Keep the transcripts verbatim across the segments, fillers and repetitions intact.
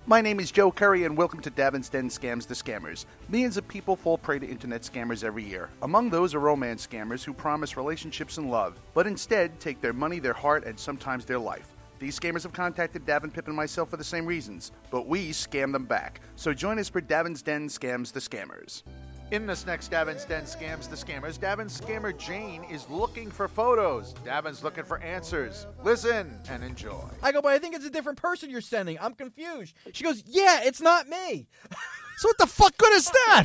My name is Joe Curry, and welcome to Davin's Den Scams the Scammers. Millions of people fall prey to internet scammers every year. Among those are romance scammers who promise relationships and love, but instead take their money, their heart, and sometimes their life. These scammers have contacted Davin, Pip, and myself for the same reasons, but we scam them back. So join us for Davin's Den Scams the Scammers. In this next Davin's Den Scams the Scammers, Davin's scammer Jane is looking for photos. Davin's looking for answers. Listen and enjoy. I go, but I think it's a different person you're sending. I'm confused. She goes, yeah, it's not me. So what the fuck good is that?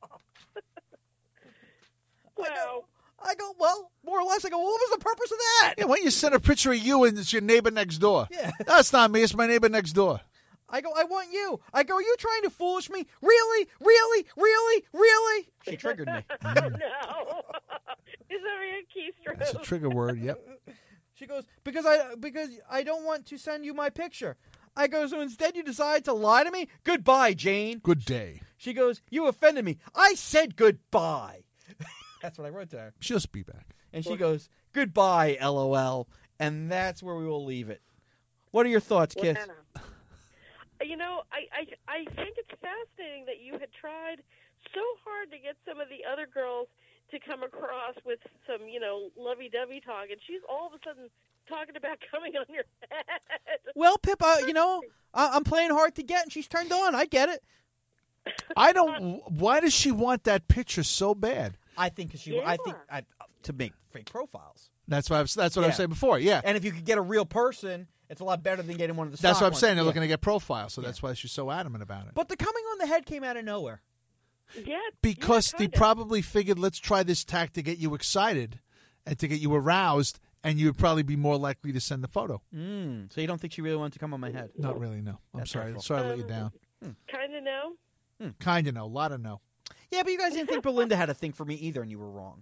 I go, I go, well, more or less, I go, well, what was the purpose of that? Yeah, why don't you send a picture of you and it's your neighbor next door? Yeah. That's not me. It's my neighbor next door. I go, I want you. I go, are you trying to foolish me? Really? Really? Really? Really? She triggered me. Oh, no. Is that a keystroke? That's a trigger word, yep. She goes, because I because I don't want to send you my picture. I go, so instead you decide to lie to me? Goodbye, Jane. Good day. She goes, you offended me. I said goodbye. That's what I wrote to her. She'll be back. And she goes, goodbye, LOL. And that's where we will leave it. What are your thoughts, Kiss? Wow. You know, I, I I think it's fascinating that you had tried so hard to get some of the other girls to come across with some, you know, lovey-dovey talk, and she's all of a sudden talking about coming on your head. Well, Pip, uh, you know, I, I'm playing hard to get, and she's turned on. I get it. I don't. Why does she want that picture so bad? I think 'cause she. Yeah. I think I, to make fake profiles. That's what I was, that's what I was Yeah. saying before. Yeah. And if you could get a real person, it's a lot better than getting one of the. That's stock what I'm ones. saying. They're Yeah. looking to get profiles, so Yeah. that's why she's so adamant about it. But the coming on the head came out of nowhere. Yeah, Because yeah, they kinda. probably figured, let's try this tack to get you excited and to get you aroused, and you would probably be more likely to send the photo. Mm. So you don't think she really wanted to come on my head? Not really, no. I'm That's sorry. hurtful. Sorry to let you Um, down. Kind of know. Kind of no. A lot of no. Yeah, but you guys didn't think Belinda had a thing for me either, and you were wrong.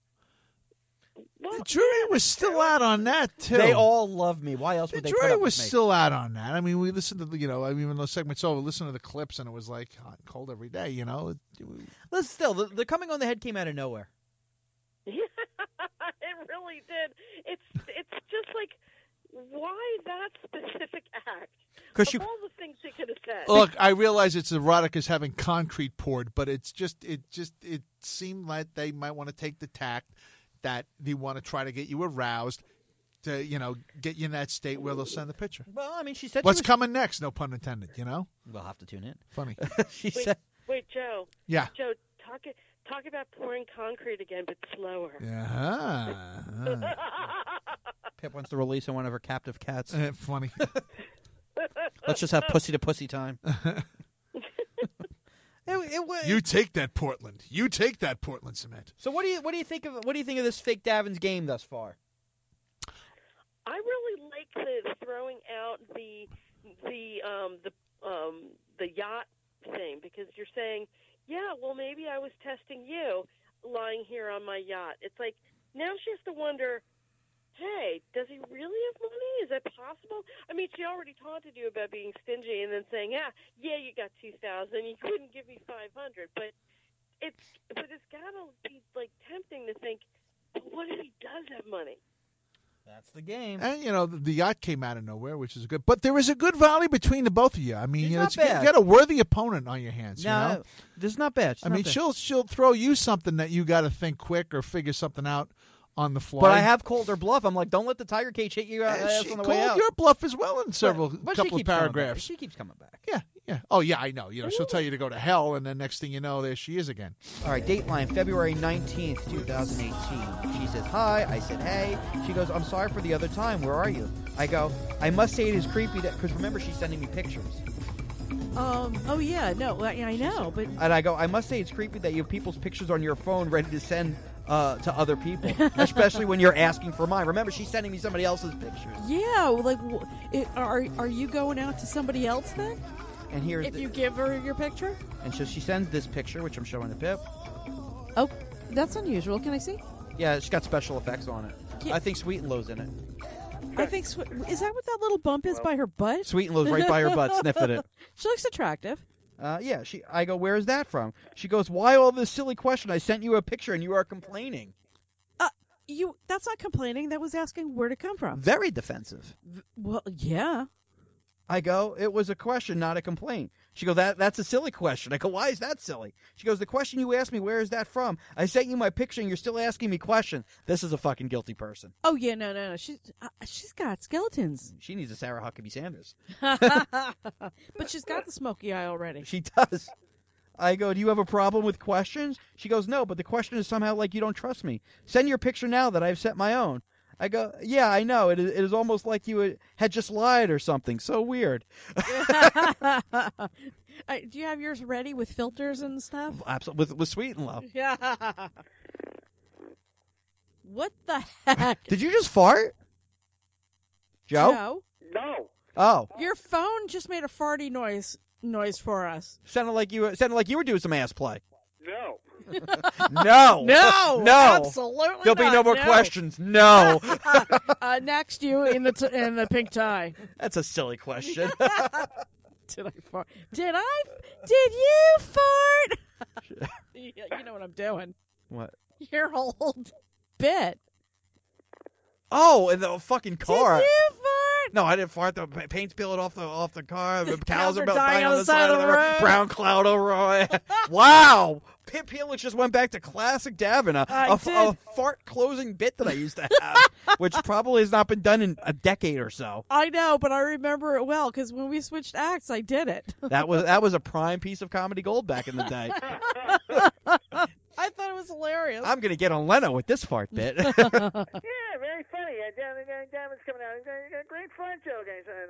Well, The jury yeah, was that's still true. out on that, too. They all love me. Why else The would they put jury up was with me? still out on that. I mean, we listened to the, you know, I mean, even though the segment's over, listen to the clips, and it was like hot and cold every day, you know. It- it- Listen, still, the, the coming on the head came out of nowhere. Yeah, it really did. It's it's just like, why that specific act? 'Cause of you- all the things they could have said. Look, I realize it's erotic as having concrete poured, but it's just, it just, it seemed like they might want to take the tact that they want to try to get you aroused to, you know, get you in that state where they'll send the picture. Well, I mean, she said What's she was... coming next? No pun intended, you know? We'll have to tune in. Funny. she Wait, said... wait, Joe. Yeah. Joe, talk talk about pouring concrete again, but slower. Yeah. Pip wants to release on one of her captive cats. Uh, funny. Let's just have pussy-to-pussy time. It, it, wa- You take that, Portland. You take that, Portland cement. So what do you what do you think of what do you think of this fake Davin's game thus far? I really like the throwing out the the um the um the yacht thing, because you're saying, yeah, well, maybe I was testing you lying here on my yacht. It's like, now she has to wonder, hey, does he really have money? Is that possible? I mean, she already taunted you about being stingy and then saying, yeah, yeah, you got two thousand, you couldn't give me five hundred, but it's but it's got to be like tempting to think, well, what if he does have money? That's the game. And, you know, the, the yacht came out of nowhere, which is good. But there is a good volley between the both of you. I mean, She's you know, not it's, you bad. got a worthy opponent on your hands, No, you know? this is not bad. She's I not mean, bad. she'll she'll throw you something that you got to think quick or figure something out on the fly. But I have called her bluff. I'm like, don't let the tiger cage hit you uh, And ass she on the called way out. your bluff as well in several but, but couple she of keeps coming back. paragraphs. She keeps coming back. Yeah, yeah. Oh, yeah, I know. You know, she'll tell you to go to hell, and then next thing you know, there she is again. All right, Dateline, February nineteenth, twenty eighteen. She says, hi. I said, hey. She goes, I'm sorry for the other time. Where are you? I go, I must say it is creepy that, because remember, she's sending me pictures. Um. Oh yeah. No. I, I know, but And I go, I must say it's creepy that you have people's pictures on your phone ready to send uh, to other people, especially when you're asking for mine. Remember, she's sending me somebody else's pictures. yeah. Like, wh- it, are are you going out to somebody else then? And here's If the, you give her your picture? and so she sends this picture, which I'm showing to Pip. Oh, that's unusual. Can I see? Yeah, she's got special effects on it. Yeah. I think Sweet and Low's in it. I think. Sw- is that what that little bump is by her butt? Sweet and Low's right by her butt, sniffing it. She looks attractive. Uh, yeah, she. I go, where is that from? She goes, why all this silly question? I sent you a picture and you are complaining. Uh, you. That's not complaining. That was asking where to come from. Very defensive. V- Well, yeah. I go, it was a question, not a complaint. She goes, that that's a silly question. I go, why is that silly? She goes, the question you asked me, where is that from? I sent you my picture and you're still asking me questions. This is a fucking guilty person. Oh yeah, no, no, no. She's uh, she's got skeletons, She needs a Sarah Huckabee Sanders. but she's got the smoky eye already. She does. I go, do you have a problem with questions? She goes, no, but the question is somehow like you don't trust me. Send your picture now that I've set my own. I go, yeah, I know. It is, it is almost like you had just lied or something. So weird. Uh, do you have yours ready with filters and stuff? Absolutely. With, with Sweet and Low. Yeah. What the heck? Did you just fart? Joe? Joe? No. Oh. Your phone just made a farty noise noise for us. Sounded like you were, sounded like you were doing some ass play. No. No. No. No. Absolutely There'll be not. no more questions. No. uh, next, you in the t- in the pink tie. That's a silly question. Did I fart? Did I? Did you fart? you you know what I'm doing. What? Your whole bit. Oh, in the fucking car. Did you fart? No, I didn't fart. The pa- paint's peeling off the off the car. The cows are dying dying on the side of the road. road. Brown cloud over. our- Wow. Pip Helix just went back to classic Davin, a, I a, did. a fart closing bit that I used to have, which probably has not been done in a decade or so. I know, but I remember it well because when we switched acts, I did it. That was that was a prime piece of comedy gold back in the day. I thought it was hilarious. I'm gonna get on Leno with this fart bit. Yeah, very funny. Uh, Diamond, Diamond's coming out. Uh, Great fart joke.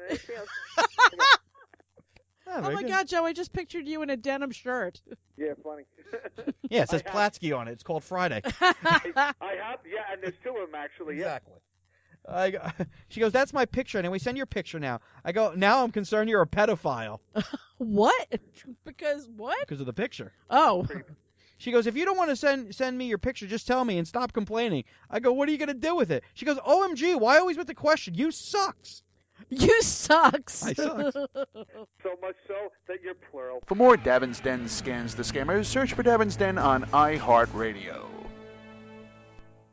Oh, oh very my good. God, Joe! I just pictured you in a denim shirt. Yeah, funny. Yeah, it says I have- Platsky on it. It's called Friday. I have, yeah, and there's two of them actually. Yeah. Exactly. I go, she goes, that's my picture. And we send your picture now. I go, now I'm concerned you're a pedophile What? Because what? because of the picture. Oh, She goes, if you don't want to send send me your picture, just tell me and stop complaining. I go, what are you going to do with it? She goes, O M G, why always with the question? You sucks. you sucks. I sucks. So much so that you're plural. For more Davin's Den Scans the Scammers, search for Davin's Den on iHeartRadio.